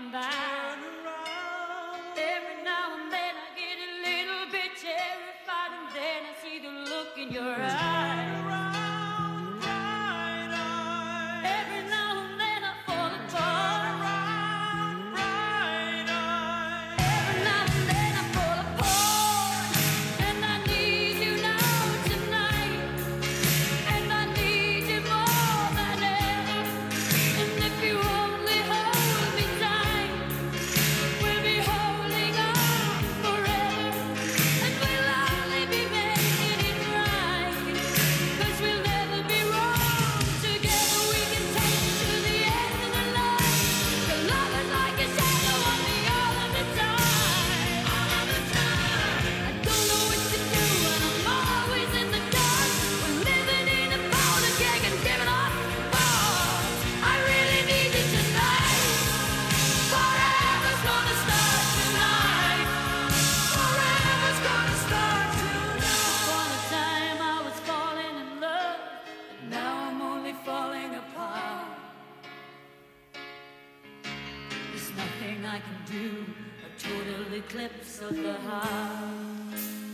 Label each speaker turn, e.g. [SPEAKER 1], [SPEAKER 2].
[SPEAKER 1] passing by. Every now and then I get a little bit terrified, and then I see the look in your eyes. Every now and then I fall apart. Every now and then I fall apart, and I need you now tonight, and I need you more than ever. And if you only hold me tight, we'll be holding on forever, and we'll only be making it right, 'cause we'll never be wrong. Together we can take it to the end of the line. The love is like a shadow on me all of the time. I don't know what to do, and I'm always in the dark. We're living in a powder keg and giving off balls. I really need you tonight. Forever's gonna start tonight. Forever's gonna start tonight. Upon a time I was falling in love, and now I'm only falling apart. There's nothing I can do, a total eclipse of the heart.